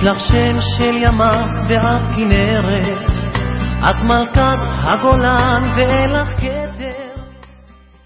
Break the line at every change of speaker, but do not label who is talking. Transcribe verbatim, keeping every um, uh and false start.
לך שם של ימה ואת כנרת, את מלכת הגולן ואין לך